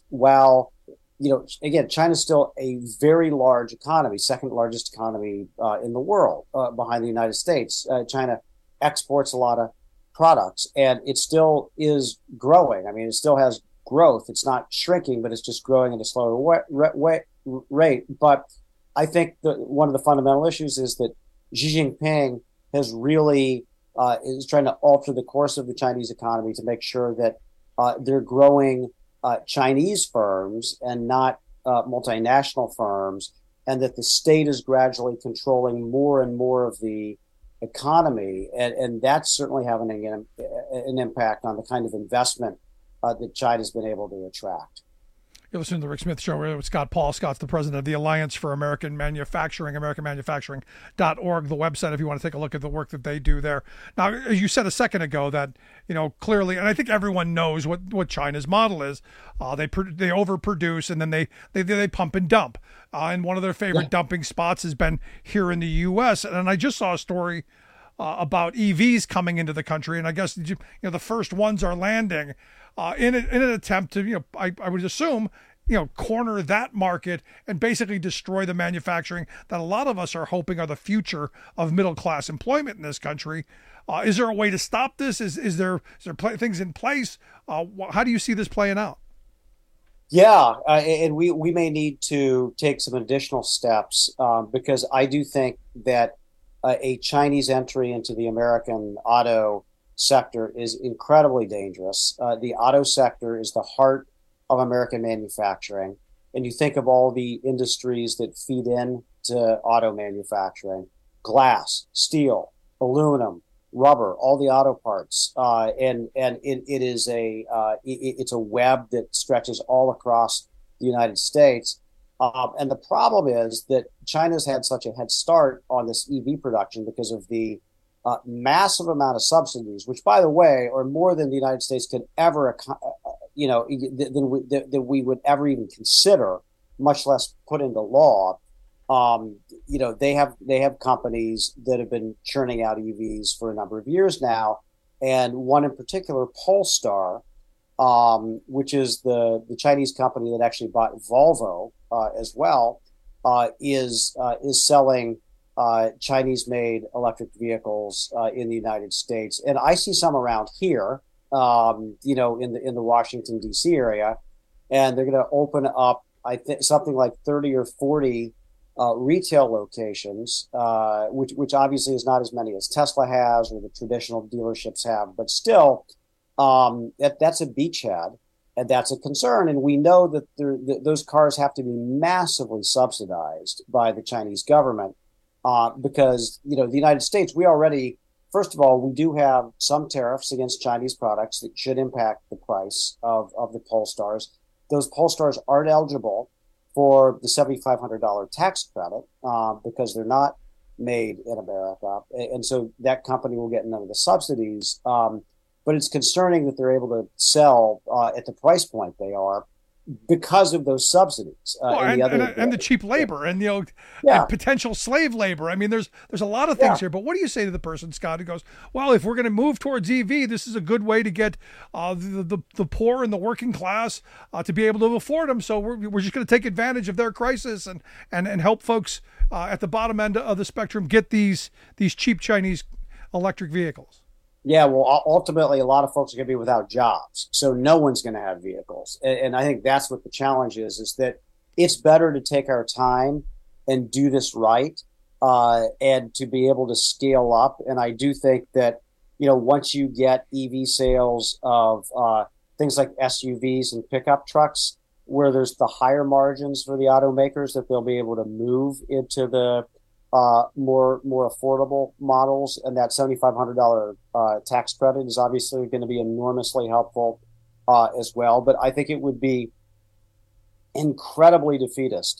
[SPEAKER 4] again, China's still a very large economy, second largest economy in the world, behind the United States. China exports a lot of products, and it still is growing. I mean, it still has growth. It's not shrinking, but it's just growing at a slower rate. But I think one of the fundamental issues is that Xi Jinping has really is trying to alter the course of the Chinese economy to make sure that they're growing Chinese firms and not multinational firms, and that the state is gradually controlling more and more of the economy, and that's certainly having an impact on the kind of investment that China's been able to attract.
[SPEAKER 18] You're listening to the Rick Smith Show with Scott Paul. Scott's the president of the Alliance for American Manufacturing, AmericanManufacturing.org, the website, if you want to take a look at the work that they do there. Now, as you said a second ago, that, clearly, and I think everyone knows what China's model is. They overproduce, and then they pump and dump. And one of their favorite dumping spots has been here in the U.S. And I just saw a story about EVs coming into the country, and I guess the first ones are landing in an attempt to I would assume corner that market and basically destroy the manufacturing that a lot of us are hoping are the future of middle class employment in this country. Is there a way to stop this? Is there things in place? How do you see this playing out?
[SPEAKER 4] Yeah, and we may need to take some additional steps because I do think that a Chinese entry into the American auto sector is incredibly dangerous. The auto sector is the heart of American manufacturing. And you think of all the industries that feed into auto manufacturing: glass, steel, aluminum, rubber, all the auto parts. And it is it's a web that stretches all across the United States. And the problem is that China's had such a head start on this EV production because of the massive amount of subsidies, which, by the way, are more than the United States could ever, than we would ever even consider, much less put into law. they have companies that have been churning out EVs for a number of years now, and one in particular, Polestar, which is the Chinese company that actually bought Volvo as well, is selling Chinese-made electric vehicles in the United States, and I see some around here, in the Washington D.C. area, and they're going to open up, I think, something like 30 or 40 retail locations, which obviously is not as many as Tesla has or the traditional dealerships have, but still, that's a beachhead, and that's a concern. And we know that those cars have to be massively subsidized by the Chinese government because, the United States, we already, first of all, we do have some tariffs against Chinese products that should impact the price of the Polestars. Those Polestars aren't eligible for the $7,500 tax credit because they're not made in America. And so that company will get none of the subsidies. But it's concerning that they're able to sell at the price point they are because of those subsidies.
[SPEAKER 18] And the cheap labor and and potential slave labor. I mean, there's a lot of things here. But what do you say to the person, Scott, who goes, well, if we're going to move towards EV, this is a good way to get the poor and the working class to be able to afford them. So we're just going to take advantage of their crisis and help folks at the bottom end of the spectrum get these cheap Chinese electric vehicles.
[SPEAKER 4] Yeah, well, ultimately, a lot of folks are going to be without jobs, so no one's going to have vehicles. And I think that's what the challenge is that it's better to take our time and do this right and to be able to scale up. And I do think that, once you get EV sales of things like SUVs and pickup trucks, where there's the higher margins for the automakers, that they'll be able to move into the more affordable models, and that $7,500 tax credit is obviously going to be enormously helpful as well. But I think it would be incredibly defeatist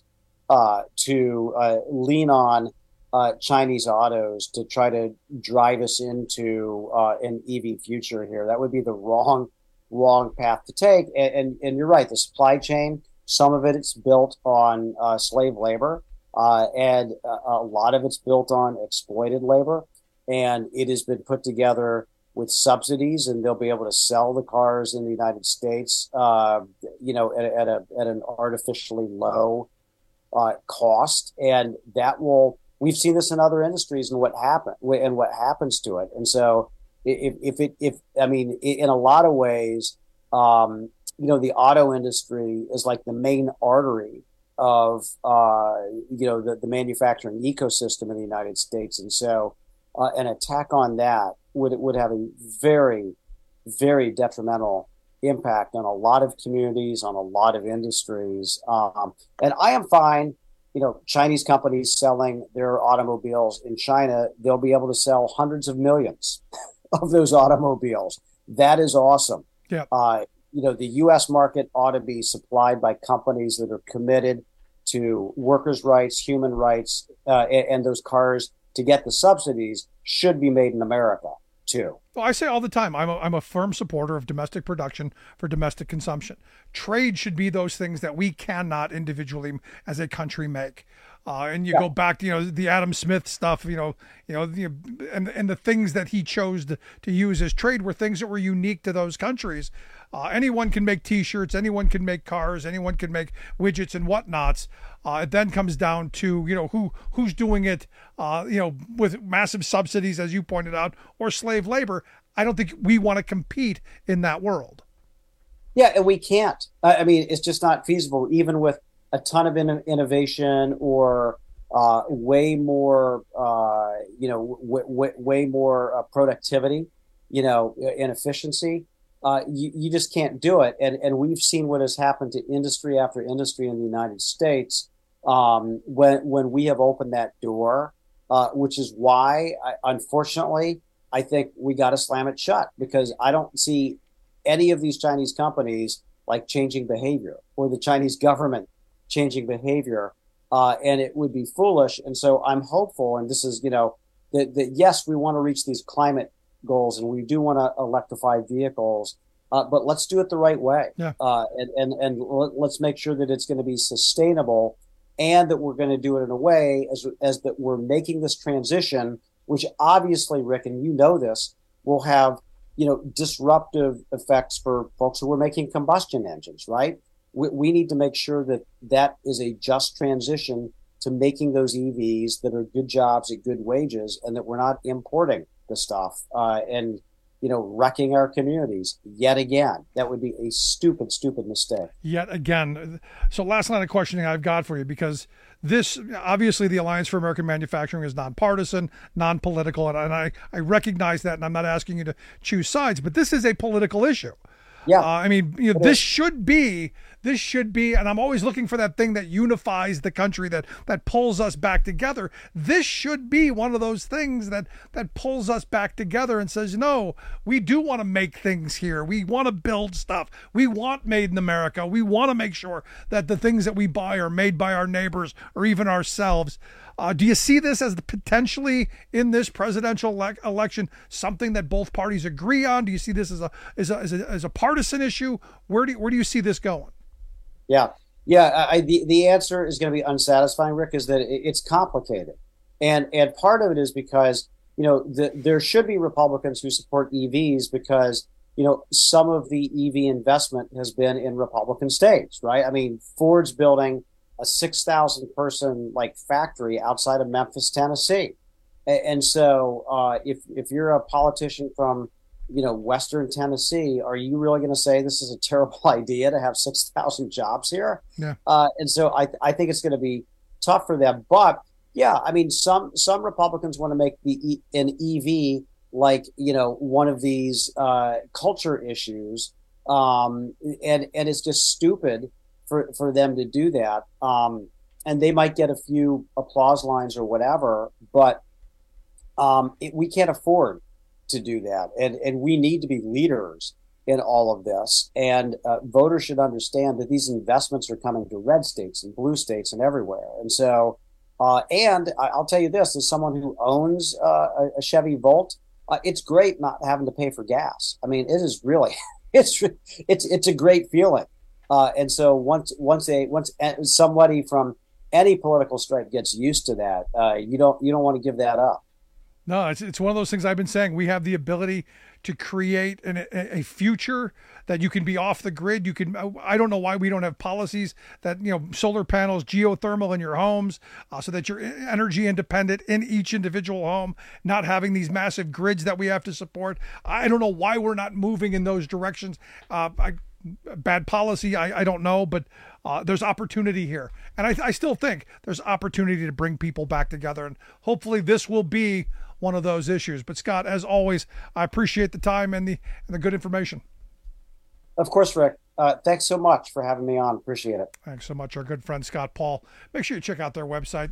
[SPEAKER 4] to lean on Chinese autos to try to drive us into an EV future here. That would be the wrong path to take. And you're right, the supply chain, some of it's built on slave labor. And a lot of it's built on exploited labor, and it has been put together with subsidies, and they'll be able to sell the cars in the United States, at an artificially low cost, and we've seen this in other industries and what happens to it. And so, in a lot of ways, the auto industry is like the main artery of the manufacturing ecosystem in the United States, and so an attack on that would have a very, very detrimental impact on a lot of communities, on a lot of industries. And I am fine, Chinese companies selling their automobiles in China. They'll be able to sell hundreds of millions of those automobiles. That is awesome.
[SPEAKER 18] Yeah.
[SPEAKER 4] The U.S. market ought to be supplied by companies that are committed to workers' rights, human rights, and those cars, to get the subsidies, should be made in America too.
[SPEAKER 18] Well, I say all the time, I'm a firm supporter of domestic production for domestic consumption. Trade should be those things that we cannot individually as a country make. And you go back to, the Adam Smith stuff, and the things that he chose to use as trade were things that were unique to those countries. Anyone can make T-shirts, anyone can make cars, anyone can make widgets and whatnots. It then comes down to, who's doing it, with massive subsidies, as you pointed out, or slave labor. I don't think we want to compete in that world.
[SPEAKER 4] Yeah, and we can't. It's just not feasible, even with a ton of innovation or way more, way more productivity, and efficiency. You just can't do it. And we've seen what has happened to industry after industry in the United States when we have opened that door, which is why, unfortunately, I think we got to slam it shut, because I don't see any of these Chinese companies changing behavior, or the Chinese government changing behavior, and it would be foolish. And so I'm hopeful, and this is, that yes, we want to reach these climate goals, and we do want to electrify vehicles, but let's do it the right way.
[SPEAKER 18] Yeah.
[SPEAKER 4] And let's make sure that it's going to be sustainable and that we're going to do it in a way as that we're making this transition, which obviously, Rick, and you know this, will have, disruptive effects for folks who are making combustion engines, right? We need to make sure that is a just transition to making those EVs that are good jobs at good wages, and that we're not importing the stuff and wrecking our communities yet again. That would be a stupid mistake.
[SPEAKER 18] Yet again. So last line of questioning I've got for you, because this, obviously the Alliance for American Manufacturing is nonpartisan, non-political, and I recognize that, and I'm not asking you to choose sides, but this is a political issue.
[SPEAKER 4] Yeah.
[SPEAKER 18] This should be, and I'm always looking for that thing that unifies the country, that pulls us back together. This should be one of those things that pulls us back together and says, no, we do want to make things here. We want to build stuff. We want made in America. We want to make sure that the things that we buy are made by our neighbors or even ourselves. Do you see this as potentially in this presidential election something that both parties agree on? Do you see this as a partisan issue? Where do you see this going?
[SPEAKER 4] Yeah. The answer is going to be unsatisfying, Rick, is that it's complicated, and part of it is because there should be Republicans who support EVs because some of the EV investment has been in Republican states, right? Ford's building a 6,000 person factory outside of Memphis, Tennessee. And so if you're a politician from, Western Tennessee, are you really going to say this is a terrible idea to have 6,000 jobs here?
[SPEAKER 18] Yeah.
[SPEAKER 4] And so I think it's going to be tough for them. But yeah, some Republicans want to make an EV one of these culture issues. And it's just stupid for them to do that. And they might get a few applause lines or whatever, but we can't afford to do that. And we need to be leaders in all of this. And voters should understand that these investments are coming to red states and blue states and everywhere. And so, and I'll tell you this, as someone who owns a Chevy Volt, it's great not having to pay for gas. It is really, it's a great feeling. And so once somebody from any political stripe gets used to that, you don't want to give that up.
[SPEAKER 18] No, it's one of those things I've been saying. We have the ability to create a future that you can be off the grid. I don't know why we don't have policies that, solar panels, geothermal in your homes, so that you're energy independent in each individual home, not having these massive grids that we have to support. I don't know why we're not moving in those directions. Bad policy, I don't know, but there's opportunity here. And I still think there's opportunity to bring people back together. And hopefully this will be one of those issues. But Scott, as always, I appreciate the time and the good information.
[SPEAKER 4] Of course, Rick. Thanks so much for having me on. Appreciate it.
[SPEAKER 18] Thanks so much. Our good friend, Scott Paul. Make sure you check out their website,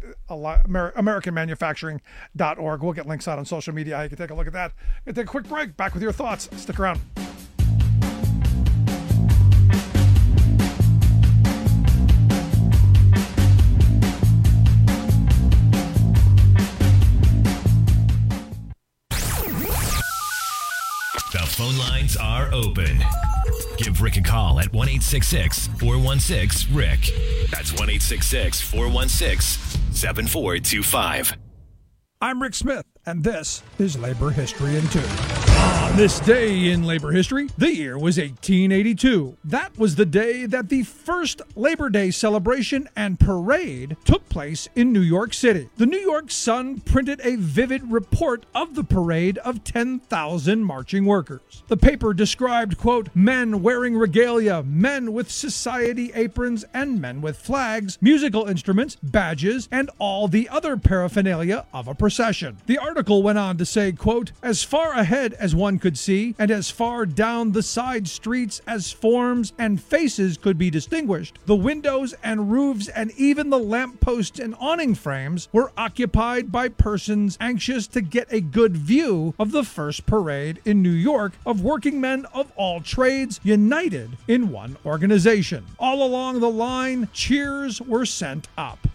[SPEAKER 18] AmericanManufacturing.org. We'll get links out on social media. You can take a look at that. We're going to take a quick break. Back with your thoughts. Stick around.
[SPEAKER 1] Phone lines are open. Give Rick a call at 1-866-416-RICK. That's 1-866-416-7425.
[SPEAKER 18] I'm Rick Smith, and this is Labor History in 2. On this day in labor history, the year was 1882. That was the day that the first Labor Day celebration and parade took place in New York City. The New York Sun printed a vivid report of the parade of 10,000 marching workers. The paper described, quote, men wearing regalia, men with society aprons, and men with flags, musical instruments, badges, and all the other paraphernalia of a procession. The article went on to say, quote, as far ahead as one could see, and as far down the side streets as forms and faces could be distinguished, the windows and roofs and even the lampposts and awning frames were occupied by persons anxious to get a good view of the first parade in New York of working men of all trades united in one organization. All along the line, cheers were sent up.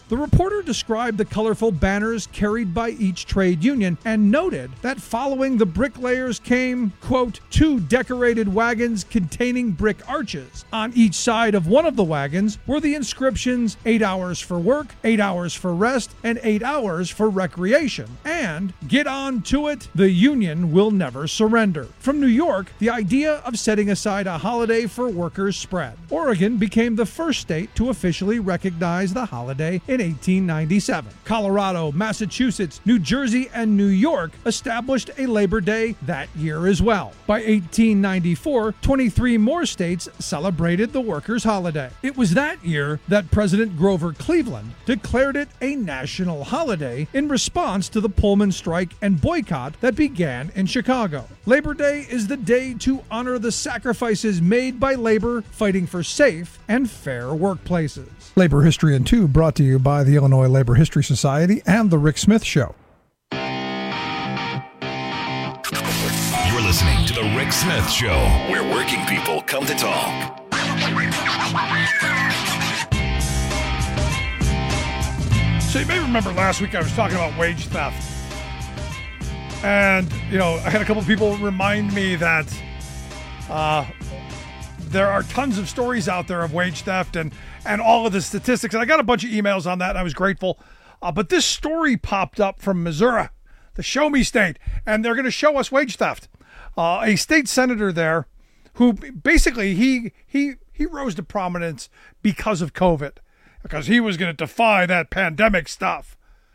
[SPEAKER 18] The reporter described the colorful banners carried by each trade union and noted that following the bricklayers came, quote, 2 decorated wagons containing brick arches. On each side of one of the wagons were the inscriptions 8 hours for work, 8 hours for rest, and 8 hours for recreation. And get on to it, the union will never surrender. From New York, the idea of setting aside a holiday for workers spread. Oregon became the first state to officially recognize the holiday in 1897. Colorado, Massachusetts, New Jersey, and New York established a Labor Day that year as well. By 1894, 23 more states celebrated the workers' holiday. It was that year that President Grover Cleveland declared it a national holiday in response to the Pullman strike and boycott that began in Chicago. Labor Day is the day to honor the sacrifices made by labor fighting for safe and fair workplaces. Labor History in 2 brought to you by the Illinois Labor History Society and The Rick Smith Show.
[SPEAKER 1] You're listening to The Rick Smith Show, where working people come to talk.
[SPEAKER 18] So you may remember last week I was talking about wage theft. And, I had a couple of people remind me that there are tons of stories out there of wage theft and all of the statistics. And I got a bunch of emails on that, and I was grateful. But this story popped up from Missouri, the Show Me State, and they're going to show us wage theft. A state senator there who basically he rose to prominence because of COVID, because he was going to defy that pandemic stuff.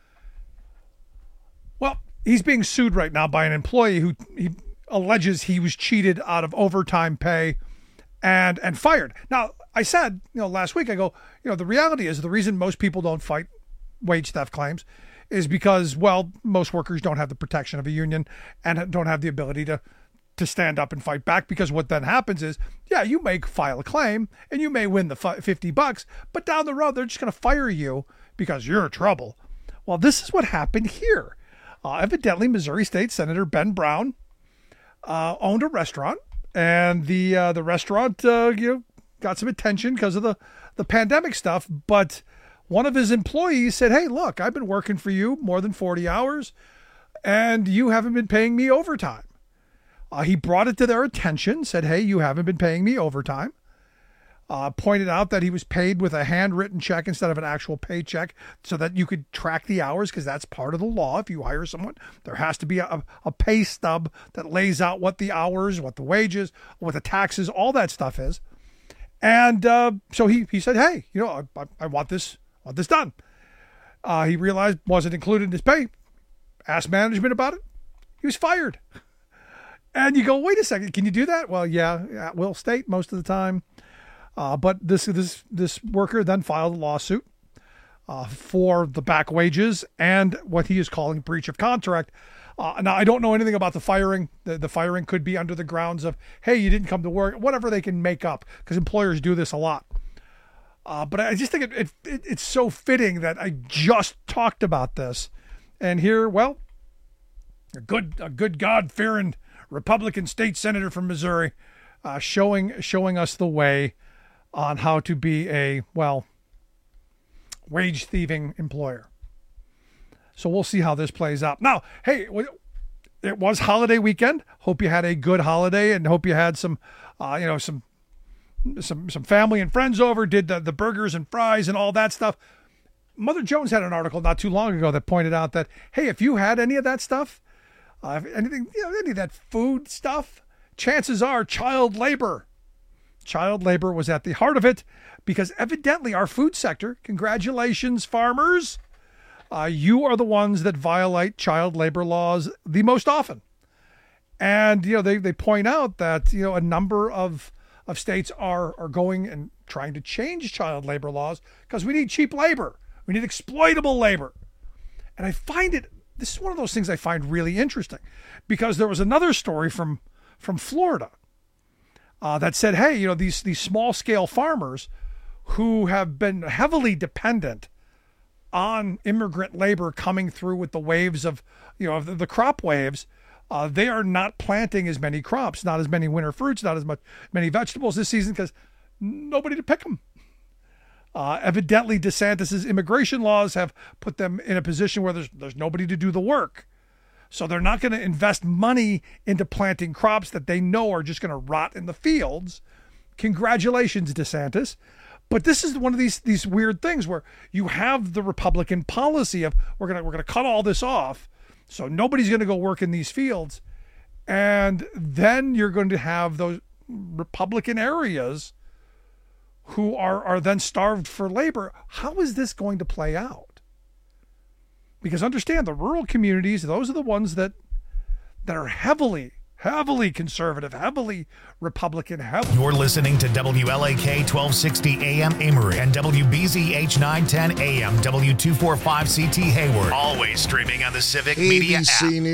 [SPEAKER 18] Well, he's being sued right now by an employee who he alleges he was cheated out of overtime pay and fired. Now, I said, last week, I go, the reality is the reason most people don't fight wage theft claims is because, well, most workers don't have the protection of a union and don't have the ability to stand up and fight back, because what then happens is, you may file a claim and you may win the $50, but down the road, they're just going to fire you because you're in trouble. Well, this is what happened here. Evidently, Missouri State Senator Ben Brown owned a restaurant, and the restaurant, got some attention because of the pandemic stuff. But one of his employees said, "Hey, look, I've been working for you more than 40 hours, and you haven't been paying me overtime." He brought it to their attention, said, "Hey, you haven't been paying me overtime." Pointed out that he was paid with a handwritten check instead of an actual paycheck so that you could track the hours, because that's part of the law. If you hire someone, there has to be a pay stub that lays out what the hours, what the wages, what the taxes, all that stuff is. And so he said, "Hey, I want this done." He realized wasn't included in his pay, asked management about it. He was fired. And you go, wait a second, can you do that? Well, yeah, at will state most of the time. But this worker then filed a lawsuit for the back wages and what he is calling breach of contract. Now, I don't know anything about the firing. The firing could be under the grounds of, hey, you didn't come to work, whatever they can make up, because employers do this a lot. But I just think it's so fitting that I just talked about this. And here, well, a good God-fearing Republican state senator from Missouri showing us the way on how to be a, wage thieving employer. So we'll see how this plays out. Now, hey, it was holiday weekend. Hope you had a good holiday, and hope you had some family and friends over, did the burgers and fries and all that stuff. Mother Jones had an article not too long ago that pointed out that, hey, if you had any of that stuff, any of that food stuff, chances are child labor was at the heart of it, because evidently our food sector, congratulations farmers, you are the ones that violate child labor laws the most often. And, they point out that, a number of states are going and trying to change child labor laws because we need cheap labor. We need exploitable labor. And I find this is one of those things I find really interesting, because there was another story from Florida that said, hey, these small scale farmers who have been heavily dependent on immigrant labor coming through with the waves of, the crop waves, they are not planting as many crops, not as many winter fruits, not as many vegetables this season, because nobody to pick them. Evidently, DeSantis's immigration laws have put them in a position where there's nobody to do the work. So they're not going to invest money into planting crops that they know are just going to rot in the fields. Congratulations, DeSantis. But this is one of these weird things where you have the Republican policy of we're gonna cut all this off, so nobody's going to go work in these fields, and then you're going to have those Republican areas who are then starved for labor. How is this going to play out? Because understand, the rural communities, those are the ones that are heavily conservative, heavily Republican,
[SPEAKER 1] You're listening to WLAK 1260 AM Emory and WBZH 910 AM W245CT Hayward. Always streaming on the Civic Media app.